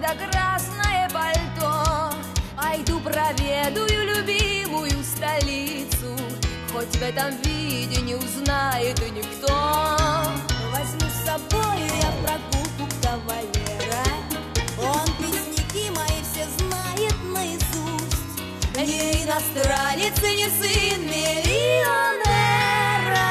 да красное пальто. Пойду проведаю любимую столицу, хоть в этом виде не узнает и никто. Возьму с собой я прогулку кавалера, он песняки мои все знает наизусть. Не иностранец и не сын миллионера.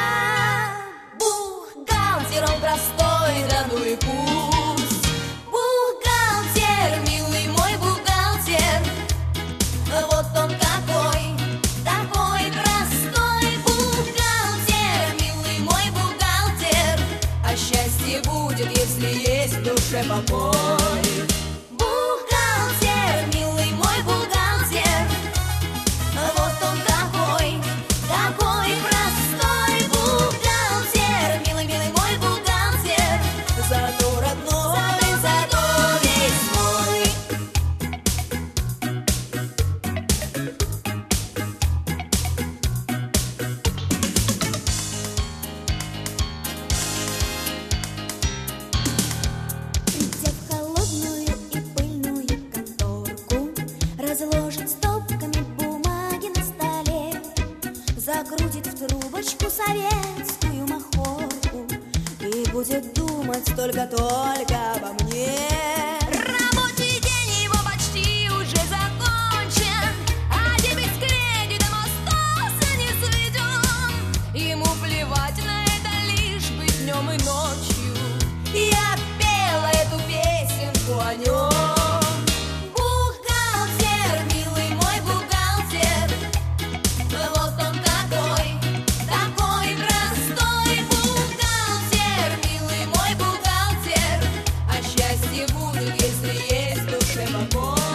Бухгалтер он простой, да ну и пусть. Бухгалтер, милый мой бухгалтер, вот он какой, такой простой. Бухгалтер, милый мой бухгалтер, а счастье будет, если есть в душе покой. Бухгалтер, милый мой бухгалтер, вот он какой, такой простой. Бухгалтер, милый, милый мой бухгалтер, Зато родной, зато весь мой. придя в холодную и пыльную конторку, разложит стопками бумаги на столе, закрутит в трубочку советскую махорку и будет думать только обо мне. Рабочий день его почти уже закончен, а дебет с кредитом остался не сведен. Ему плевать на это, лишь бы днем и ночью я пела эту песенку о нем. Бухгалтер, милый мой бухгалтер, вот он какой, такой простой. Бухгалтер, милый мой бухгалтер, а счастье будет, если есть в душе покой.